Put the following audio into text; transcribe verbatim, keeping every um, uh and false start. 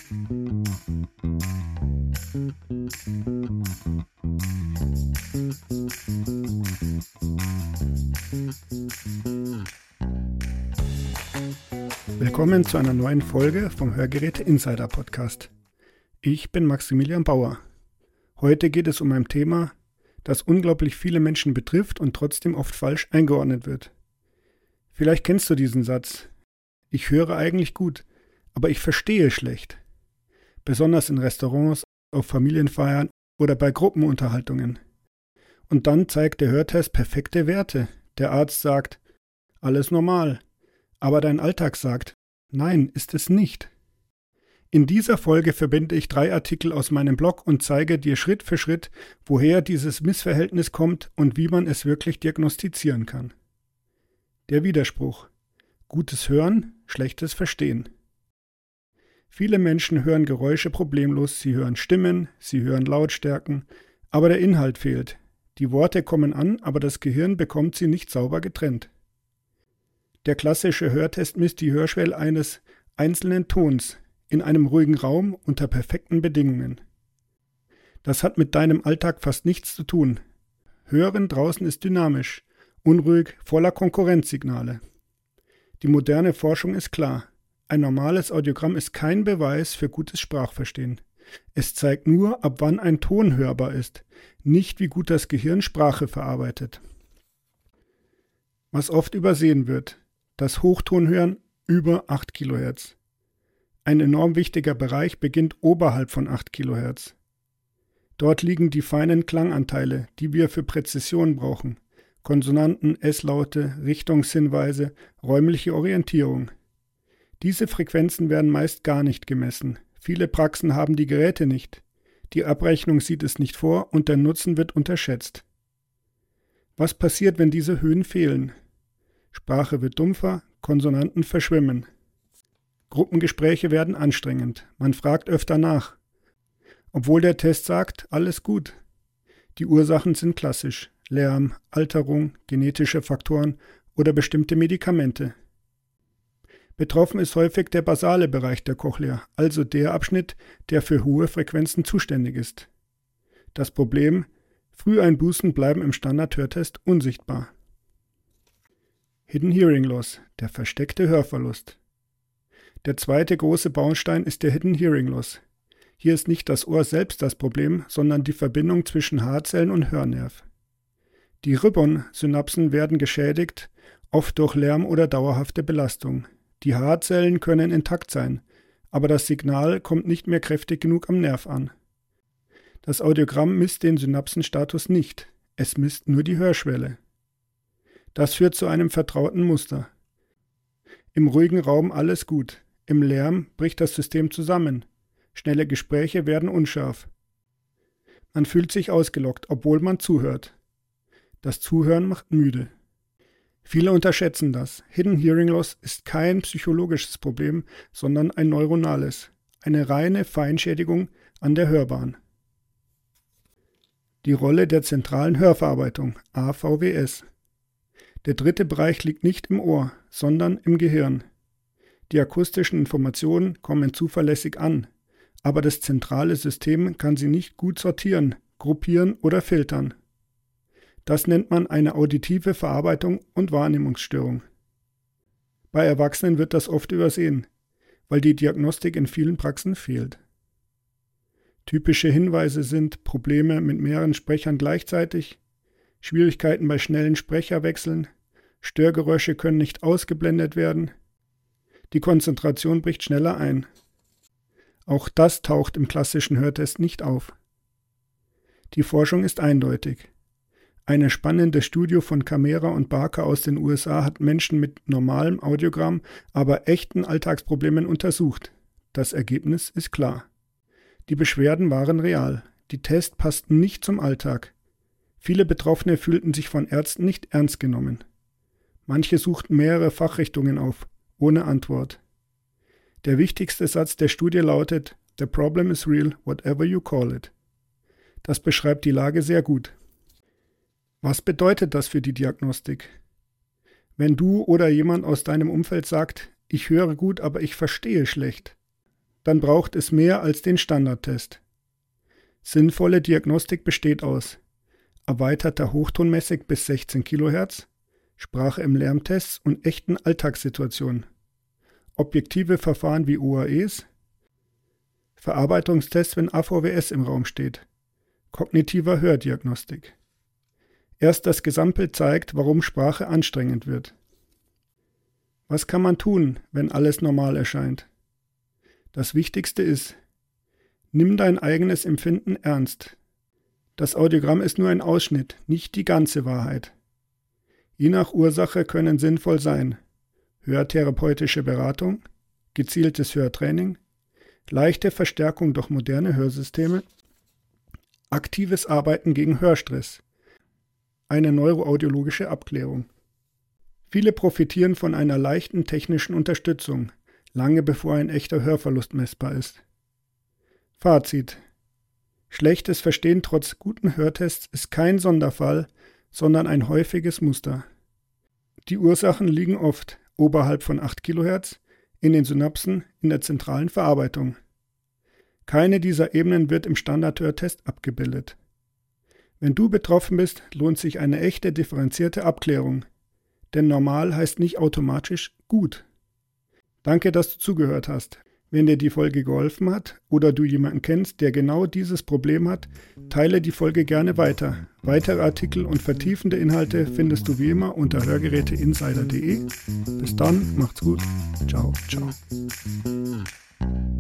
Willkommen zu einer neuen Folge vom Hörgeräte Insider Podcast. Ich bin Maximilian Bauer. Heute geht es um ein Thema, das unglaublich viele Menschen betrifft und trotzdem oft falsch eingeordnet wird. Vielleicht kennst du diesen Satz: Ich höre eigentlich gut, aber ich verstehe schlecht. Besonders in Restaurants, auf Familienfeiern oder bei Gruppenunterhaltungen. Und dann zeigt der Hörtest perfekte Werte. Der Arzt sagt, alles normal. Aber dein Alltag sagt, nein, ist es nicht. In dieser Folge verbinde ich drei Artikel aus meinem Blog und zeige dir Schritt für Schritt, woher dieses Missverhältnis kommt und wie man es wirklich diagnostizieren kann. Der Widerspruch: Gutes Hören, schlechtes Verstehen. Viele Menschen hören Geräusche problemlos, sie hören Stimmen, sie hören Lautstärken, aber der Inhalt fehlt. Die Worte kommen an, aber das Gehirn bekommt sie nicht sauber getrennt. Der klassische Hörtest misst die Hörschwelle eines einzelnen Tons in einem ruhigen Raum unter perfekten Bedingungen. Das hat mit deinem Alltag fast nichts zu tun. Hören draußen ist dynamisch, unruhig, voller Konkurrenzsignale. Die moderne Forschung ist klar. Ein normales Audiogramm ist kein Beweis für gutes Sprachverstehen. Es zeigt nur, ab wann ein Ton hörbar ist, nicht wie gut das Gehirn Sprache verarbeitet. Was oft übersehen wird: das Hochtonhören über acht Kilohertz. Ein enorm wichtiger Bereich beginnt oberhalb von acht Kilohertz. Dort liegen die feinen Klanganteile, die wir für Präzision brauchen. Konsonanten, S-Laute, Richtungshinweise, räumliche Orientierung. Diese Frequenzen werden meist gar nicht gemessen. Viele Praxen haben die Geräte nicht. Die Abrechnung sieht es nicht vor und der Nutzen wird unterschätzt. Was passiert, wenn diese Höhen fehlen? Sprache wird dumpfer, Konsonanten verschwimmen. Gruppengespräche werden anstrengend. Man fragt öfter nach. Obwohl der Test sagt, alles gut. Die Ursachen sind klassisch: Lärm, Alterung, genetische Faktoren oder bestimmte Medikamente. Betroffen ist häufig der basale Bereich der Cochlea, also der Abschnitt, der für hohe Frequenzen zuständig ist. Das Problem: Früheinbußen bleiben im Standard-Hörtest unsichtbar. Hidden Hearing Loss, der versteckte Hörverlust. Der zweite große Baustein ist der Hidden Hearing Loss. Hier ist nicht das Ohr selbst das Problem, sondern die Verbindung zwischen Haarzellen und Hörnerv. Die Ribbon-Synapsen werden geschädigt, oft durch Lärm oder dauerhafte Belastung. Die Haarzellen können intakt sein, aber das Signal kommt nicht mehr kräftig genug am Nerv an. Das Audiogramm misst den Synapsenstatus nicht, es misst nur die Hörschwelle. Das führt zu einem vertrauten Muster. Im ruhigen Raum alles gut, im Lärm bricht das System zusammen. Schnelle Gespräche werden unscharf. Man fühlt sich ausgelockt, obwohl man zuhört. Das Zuhören macht müde. Viele unterschätzen das. Hidden Hearing Loss ist kein psychologisches Problem, sondern ein neuronales, eine reine Feinschädigung an der Hörbahn. Die Rolle der zentralen Hörverarbeitung, A V W S. Der dritte Bereich liegt nicht im Ohr, sondern im Gehirn. Die akustischen Informationen kommen zuverlässig an, aber das zentrale System kann sie nicht gut sortieren, gruppieren oder filtern. Das nennt man eine auditive Verarbeitung und Wahrnehmungsstörung. Bei Erwachsenen wird das oft übersehen, weil die Diagnostik in vielen Praxen fehlt. Typische Hinweise sind Probleme mit mehreren Sprechern gleichzeitig, Schwierigkeiten bei schnellen Sprecherwechseln, Störgeräusche können nicht ausgeblendet werden, die Konzentration bricht schneller ein. Auch das taucht im klassischen Hörtest nicht auf. Die Forschung ist eindeutig. Eine spannende Studie von Camera und Barker aus den U S A hat Menschen mit normalem Audiogramm, aber echten Alltagsproblemen untersucht. Das Ergebnis ist klar. Die Beschwerden waren real. Die Tests passten nicht zum Alltag. Viele Betroffene fühlten sich von Ärzten nicht ernst genommen. Manche suchten mehrere Fachrichtungen auf, ohne Antwort. Der wichtigste Satz der Studie lautet: The problem is real, whatever you call it. Das beschreibt die Lage sehr gut. Was bedeutet das für die Diagnostik? Wenn du oder jemand aus deinem Umfeld sagt, ich höre gut, aber ich verstehe schlecht, dann braucht es mehr als den Standardtest. Sinnvolle Diagnostik besteht aus erweiterter Hochtonmessung bis sechzehn Kilohertz, Sprache im Lärmtest und echten Alltagssituationen, objektive Verfahren wie O A Es, Verarbeitungstests, wenn A V W S im Raum steht, kognitiver Hördiagnostik. Erst das Gesamtbild zeigt, warum Sprache anstrengend wird. Was kann man tun, wenn alles normal erscheint? Das Wichtigste ist, nimm dein eigenes Empfinden ernst. Das Audiogramm ist nur ein Ausschnitt, nicht die ganze Wahrheit. Je nach Ursache können sinnvoll sein hörtherapeutische Beratung, gezieltes Hörtraining, leichte Verstärkung durch moderne Hörsysteme, aktives Arbeiten gegen Hörstress, eine neuroaudiologische Abklärung. Viele profitieren von einer leichten technischen Unterstützung, lange bevor ein echter Hörverlust messbar ist. Fazit: Schlechtes Verstehen trotz guten Hörtests ist kein Sonderfall, sondern ein häufiges Muster. Die Ursachen liegen oft oberhalb von acht Kilohertz, in den Synapsen, in der zentralen Verarbeitung. Keine dieser Ebenen wird im Standardhörtest abgebildet. Wenn du betroffen bist, lohnt sich eine echte differenzierte Abklärung. Denn normal heißt nicht automatisch gut. Danke, dass du zugehört hast. Wenn dir die Folge geholfen hat oder du jemanden kennst, der genau dieses Problem hat, teile die Folge gerne weiter. Weitere Artikel und vertiefende Inhalte findest du wie immer unter hörgeräteinsider punkt de. Bis dann, macht's gut. Ciao, ciao.